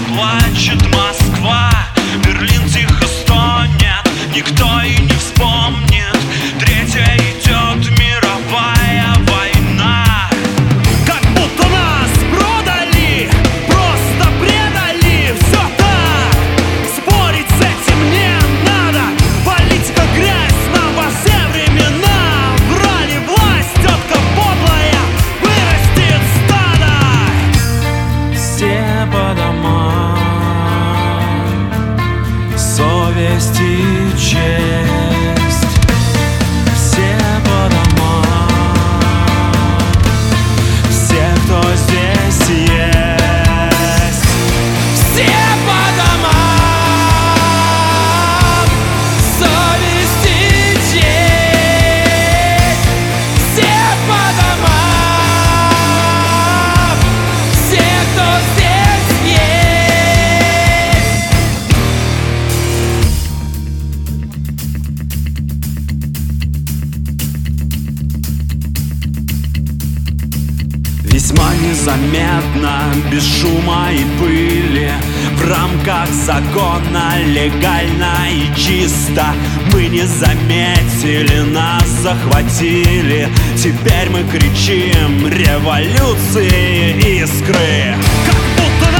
плачет Москва, Берлин тихо стонет, никто и не вспомнит. Третья идет мировая война. Как будто нас продали, просто предали. Все так, спорить с этим не надо. Политика грязь нам во все времена. Врали власть, тетка подлая, вырастет стадо. Все по домам, совесть и честь. Все по домам, все, кто здесь есть. Все по домам, совесть и честь. Все по домам, все, кто здесь есть. Весьма незаметно, без шума и пыли, в рамках закона, легально и чисто. Мы не заметили, нас захватили. Теперь мы кричим революции искры. Как будто